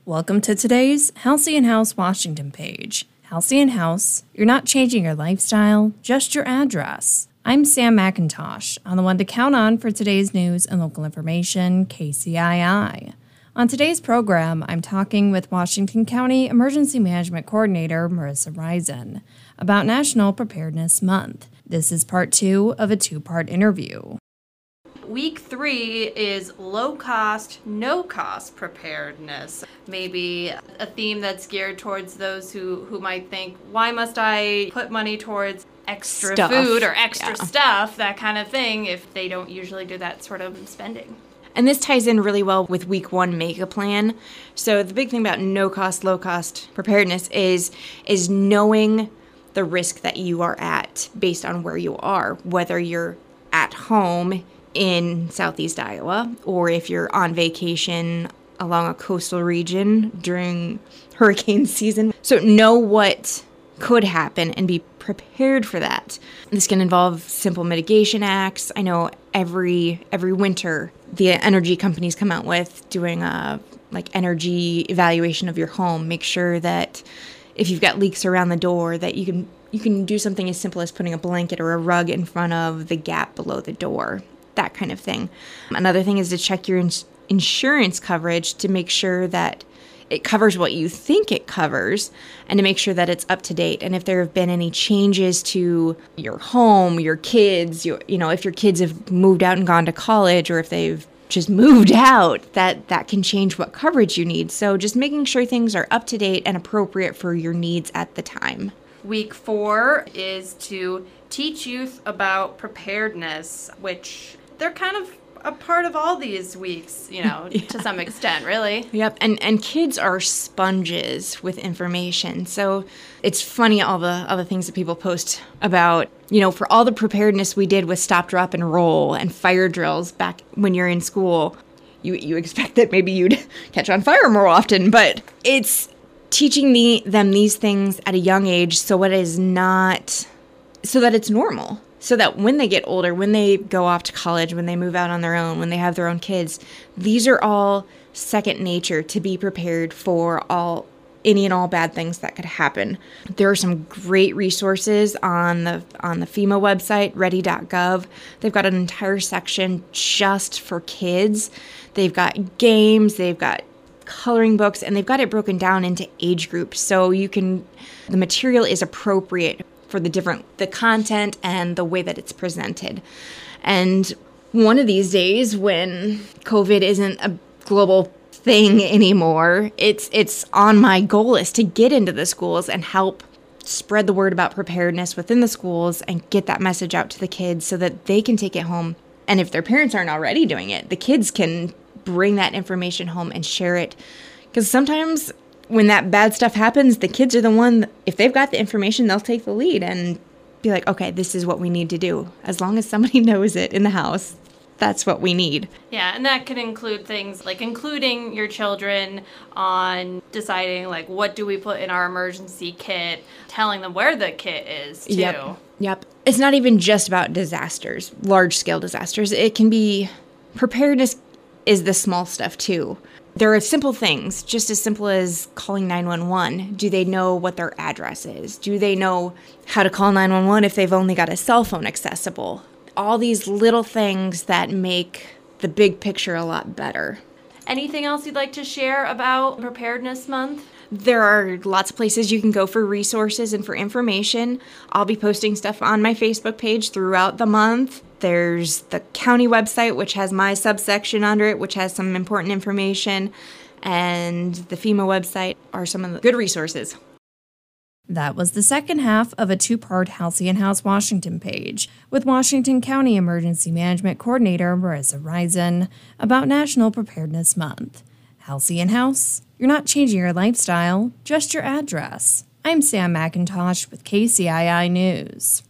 Welcome to today's Halcyon House Washington page. Halcyon House, you're not changing your lifestyle, just your address. I'm Sam McIntosh, on the one to count on for today's news and local information, KCII. On today's program, I'm talking with Washington County Emergency Management Coordinator Marissa Risen about National Preparedness Month. This is part 2 of a 2-part interview. Week 3 is low-cost, no-cost preparedness. Maybe a theme that's geared towards those who might think, why must I put money towards extra food or extra stuff, that kind of thing, if they don't usually do that sort of spending. And this ties in really well with week 1 Make a Plan. So the big thing about no-cost, low-cost preparedness is knowing the risk that you are at based on where you are, whether you're at home in Southeast Iowa, or if you're on vacation along a coastal region during hurricane season. So know what could happen and be prepared for that. This can involve simple mitigation acts. I know every winter the energy companies come out with doing a energy evaluation of your home. Make sure that if you've got leaks around the door that you can do something as simple as putting a blanket or a rug in front of the gap below the door. That kind of thing. Another thing is to check your insurance coverage to make sure that it covers what you think it covers and to make sure that it's up to date. And if there have been any changes to your home, your kids, if your kids have moved out and gone to college, or if they've just moved out, that can change what coverage you need. So just making sure things are up to date and appropriate for your needs at the time. Week 4 is to teach youth about preparedness, which they're kind of a part of all these weeks, to some extent, really. Yep, and kids are sponges with information. So it's funny all the things that people post about, for all the preparedness we did with stop, drop, and roll and fire drills back when you're in school, you expect that maybe you'd catch on fire more often, but it's teaching them these things at a young age so that it's normal. So that when they get older, when they go off to college, when they move out on their own, when they have their own kids, these are all second nature to be prepared for any and all bad things that could happen. There are some great resources on the FEMA website, ready.gov. They've got an entire section just for kids. They've got games, they've got coloring books, and they've got it broken down into age groups. So the material is appropriate for the content and the way that it's presented. And one of these days when COVID isn't a global thing anymore, it's on my goal list to get into the schools and help spread the word about preparedness within the schools and get that message out to the kids so that they can take it home. And if their parents aren't already doing it, the kids can bring that information home and share it. Because sometimes when that bad stuff happens, the kids are the one, if they've got the information, they'll take the lead and be like, okay, this is what we need to do. As long as somebody knows it in the house, that's what we need. Yeah, and that could include things like including your children on deciding, what do we put in our emergency kit, telling them where the kit is, too. Yep. It's not even just about disasters, large-scale disasters. It can be, preparedness is the small stuff, too. There are simple things, just as simple as calling 911. Do they know what their address is? Do they know how to call 911 if they've only got a cell phone accessible? All these little things that make the big picture a lot better. Anything else you'd like to share about Preparedness Month? There are lots of places you can go for resources and for information. I'll be posting stuff on my Facebook page throughout the month. There's the county website, which has my subsection under it, which has some important information. And the FEMA website are some of the good resources. That was the second half of a 2-part Halcyon House Washington page with Washington County Emergency Management Coordinator Marissa Risen about National Preparedness Month. Halcyon House, you're not changing your lifestyle, just your address. I'm Sam McIntosh with KCII News.